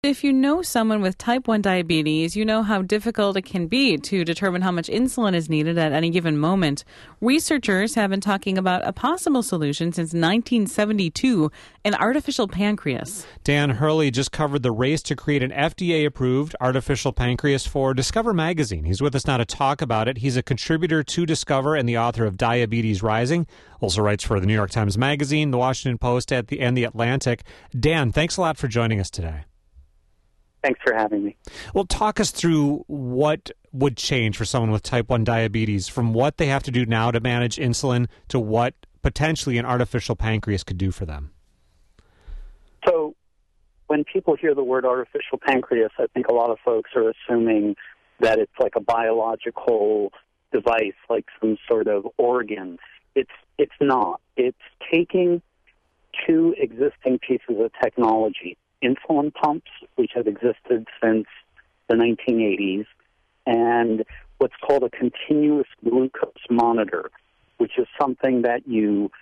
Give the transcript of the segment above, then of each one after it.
If you know someone with type 1 diabetes, you know how difficult it can be to determine how much insulin is needed at any given moment. Researchers have been talking about a possible solution since 1972, an artificial pancreas. Dan Hurley just covered the race to create an FDA-approved artificial pancreas for Discover magazine. He's with us now to talk about it. He's a contributor to Discover and the author of Diabetes Rising. Also writes for the New York Times Magazine, the Washington Post, and the Atlantic. Dan, thanks a lot for joining us today. Thanks for having me. Well, talk us through what would change for someone with type 1 diabetes from what they have to do now to manage insulin to what potentially an artificial pancreas could do for them. So when people hear the word artificial pancreas, I think a lot of folks are assuming that it's like a biological device, like some sort of organ. It's not. It's taking two existing pieces of technology, insulin pumps, which have existed since the 1980s, and what's called a continuous glucose monitor, which is something that you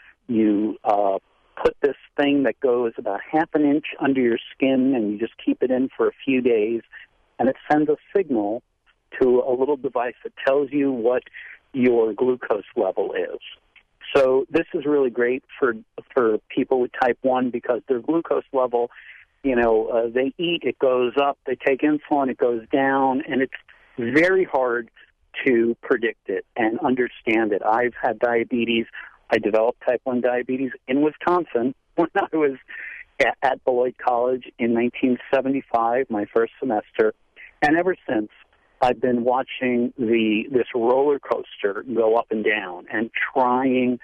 put this thing that goes about half an inch under your skin, and you just keep it in for a few days, and it sends a signal to a little device that tells you what your glucose level is. So this is really great for people with type 1 because their glucose level, they eat, it goes up, they take insulin, it goes down, and it's very hard to predict it and understand it. I've had diabetes. I developed type 1 diabetes in Wisconsin when I was at Beloit College in 1975, my first semester, and ever since I've been watching this roller coaster go up and down and trying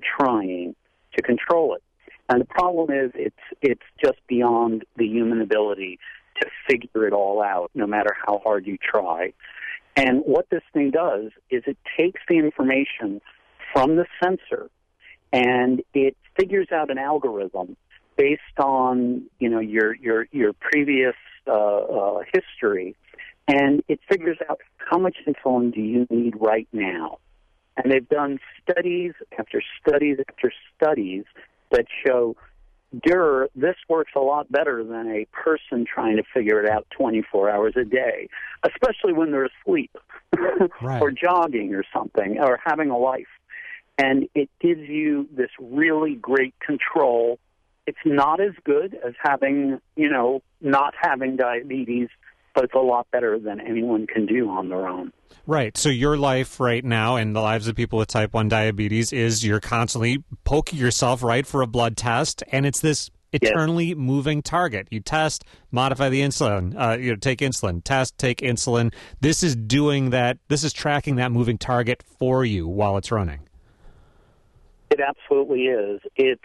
to control it. And the problem is it's just beyond the human ability to figure it all out, no matter how hard you try. And what this thing does is it takes the information from the sensor and it figures out an algorithm based on your previous history, and it figures out how much insulin do you need right now. And they've done studies after studies after studies that show, this works a lot better than a person trying to figure it out 24 hours a day, especially when they're asleep Right. or jogging or something or having a life. And it gives you this really great control. It's not as good as having, not having diabetes, but it's a lot better than anyone can do on their own. Right. So your life right now and the lives of people with type 1 diabetes is you're constantly poking yourself, right, for a blood test, and it's this eternally moving target. You test, modify the insulin, take insulin, test, take insulin. This is doing that. This is tracking that moving target for you while it's running. It absolutely is.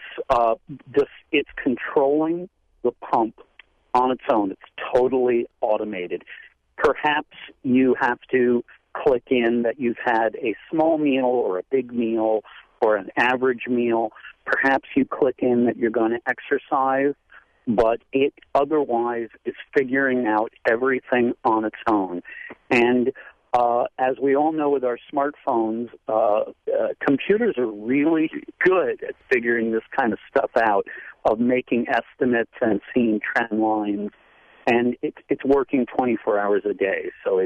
It's controlling the pump on its own. It's totally automated. Perhaps you have to click in that you've had a small meal or a big meal or an average meal. Perhaps you click in that you're going to exercise, but it otherwise is figuring out everything on its own. And as we all know with our smartphones, computers are really good at figuring this kind of stuff out, of making estimates and seeing trend lines, and it's working 24 hours a day. So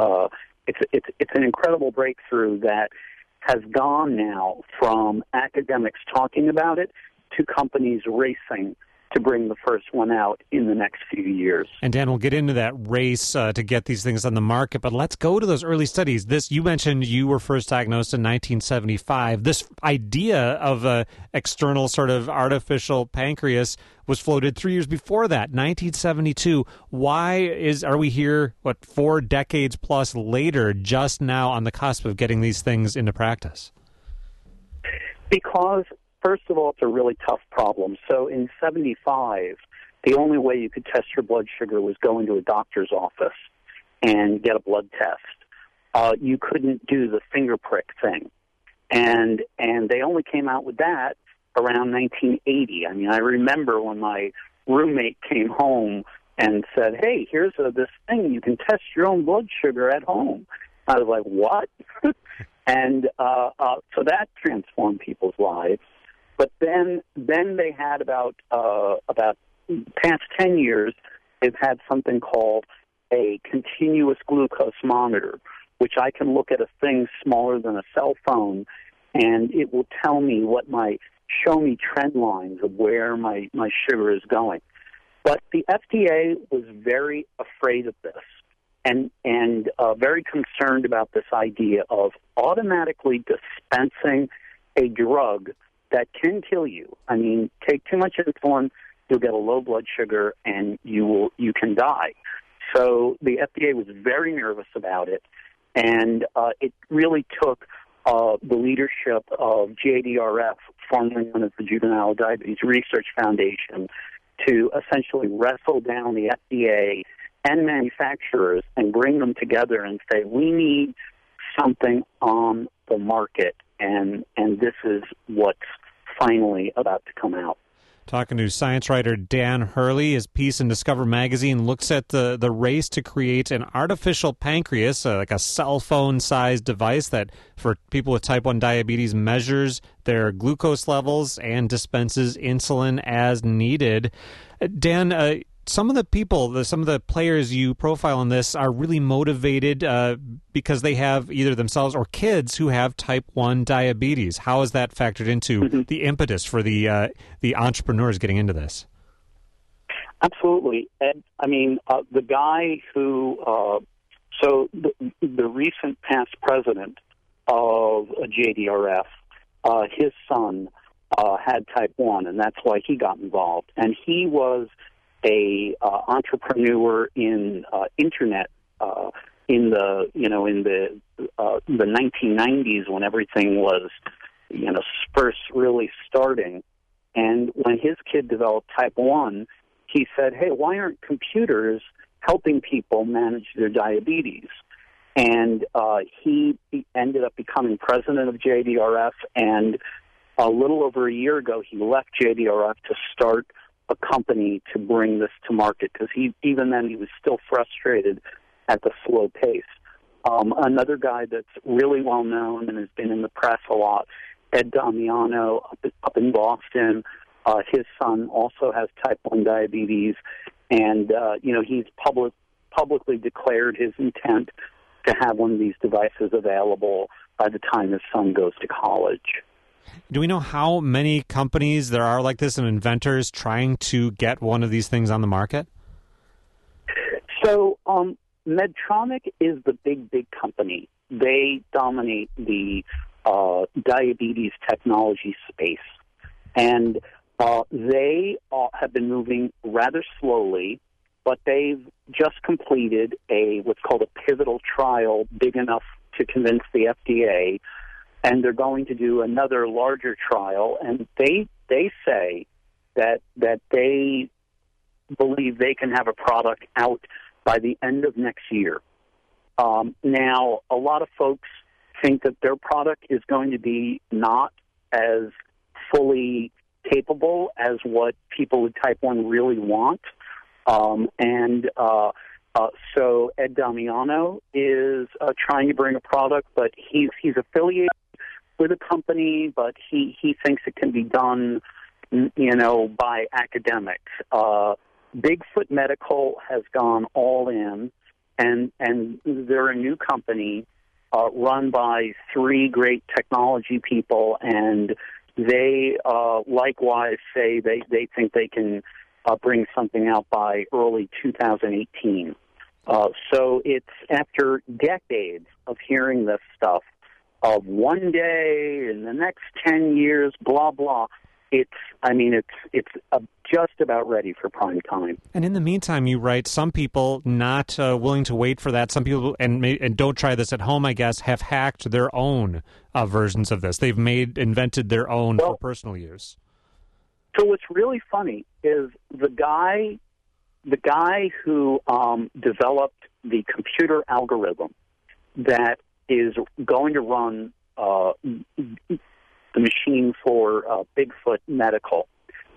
it's an incredible breakthrough that has gone now from academics talking about it to companies racing to bring the first one out in the next few years. And Dan, we'll get into that race to get these things on the market, but let's go to those early studies. You mentioned you were first diagnosed in 1975. This idea of a external sort of artificial pancreas was floated 3 years before that, 1972. Why are we here, 4 decades plus later, just now on the cusp of getting these things into practice? Because first of all, it's a really tough problem. So in 75, the only way you could test your blood sugar was go into a doctor's office and get a blood test. You couldn't do the finger prick thing. And they only came out with that around 1980. I mean, I remember when my roommate came home and said, hey, here's this thing. You can test your own blood sugar at home. I was like, what? And so that transformed people's lives. But then they had about past 10 years, they've had something called a continuous glucose monitor, which I can look at a thing smaller than a cell phone, and it will tell me show me trend lines of where my sugar is going. But the FDA was very afraid of this and very concerned about this idea of automatically dispensing a drug that can kill you. I mean, take too much insulin, you'll get a low blood sugar, and you can die. So the FDA was very nervous about it, and it really took the leadership of JDRF, formerly known as the Juvenile Diabetes Research Foundation, to essentially wrestle down the FDA and manufacturers and bring them together and say, we need something on the market, and this is what's finally about to come out. Talking to science writer Dan Hurley, his piece in Discover Magazine looks at the race to create an artificial pancreas, like a cell phone-sized device that, for people with type 1 diabetes, measures their glucose levels and dispenses insulin as needed. Dan, some of the people, some of the players you profile in this are really motivated because they have either themselves or kids who have type 1 diabetes. How is that factored into the impetus for the entrepreneurs getting into this? Absolutely. Ed, I mean, the guy who, the recent past president of JDRF, his son had type 1, and that's why he got involved. And he was a entrepreneur in internet in the 1990s when everything was first really starting. And when his kid developed type 1, he said, "Hey, why aren't computers helping people manage their diabetes?" And he ended up becoming president of JDRF. And a little over a year ago, he left JDRF to start a company to bring this to market, because even then he was still frustrated at the slow pace. Another guy that's really well known and has been in the press a lot, Ed Damiano up in Boston. His son also has type 1 diabetes, and he's publicly declared his intent to have one of these devices available by the time his son goes to college. Do we know how many companies there are like this and inventors trying to get one of these things on the market? So Medtronic is the big company. They dominate the diabetes technology space. And they have been moving rather slowly, but they've just completed what's called a pivotal trial big enough to convince the FDA, and they're going to do another larger trial, and they say that they believe they can have a product out by the end of next year. Now, a lot of folks think that their product is going to be not as fully capable as what people with type 1 really want. So Ed Damiano is trying to bring a product, but he's affiliated with a company, but he thinks it can be done, by academics. Bigfoot Medical has gone all in, and they're a new company run by 3 great technology people, and they likewise say they think they can bring something out by early 2018. So it's after decades of hearing this stuff of one day in the next 10 years, blah, blah. It's just about ready for prime time. And in the meantime, you write, some people not willing to wait for that. Some people, and don't try this at home, I guess, have hacked their own versions of this. They've invented their own for personal use. So what's really funny is the guy who developed the computer algorithm that is going to run the machine for Bigfoot Medical.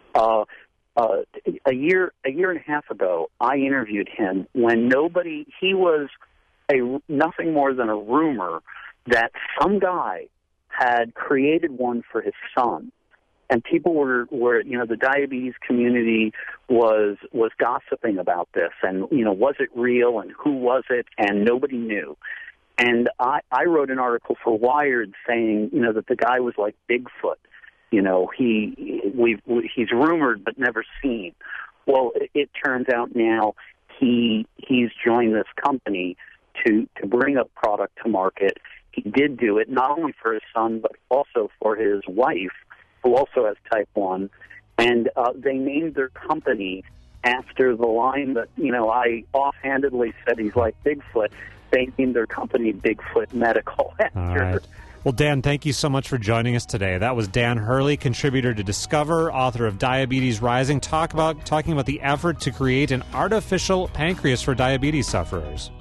A year and a half ago, I interviewed him when he was nothing more than a rumor that some guy had created one for his son. And people were the diabetes community was gossiping about this, and was it real, and who was it, and nobody knew. And I wrote an article for Wired saying, that the guy was like Bigfoot. He's rumored but never seen. Well, it turns out now he's joined this company to bring a product to market. He did do it not only for his son but also for his wife, who also has type 1. And they named their company after the line that, I offhandedly said he's like Bigfoot. They named their company Bigfoot Medical after. All right. Well, Dan, thank you so much for joining us today. That was Dan Hurley, contributor to Discover, author of Diabetes Rising, talking about the effort to create an artificial pancreas for diabetes sufferers.